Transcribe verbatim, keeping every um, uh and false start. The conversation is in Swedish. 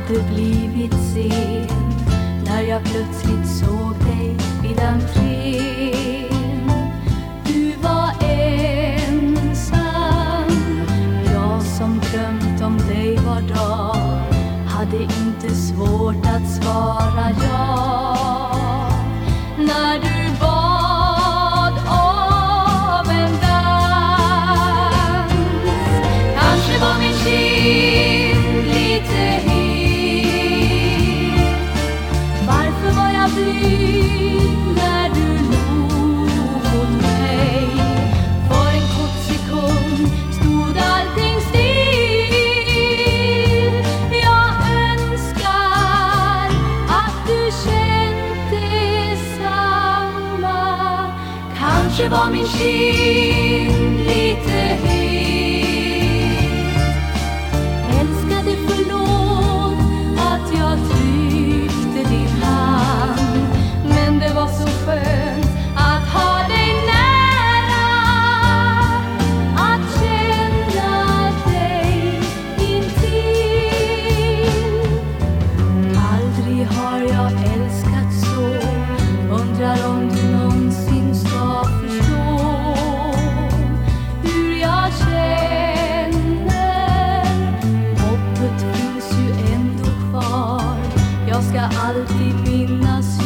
hade blivit sen när jag plötsligt såg dig vid entrén. Du var ensam, jag som drömt om dig var dag hade inte svårt att svara ja. När du bad om en dans, kanske var min kind lite het. Varför var jag blyg när du log mot mig? För en kort sekund stod allting still. Jag önskar att du känt detsamma. Kanske var min kind lite het. Älskade, förlåt att jag tryckte din hand, men det var så skönt att ha dig nära, att känna dig intill. Aldrig har jag älskat så, undrar om du någonsin ska förstå hur jag känner. Hoppet finns ju ändå kvar, jag ska alltid minnas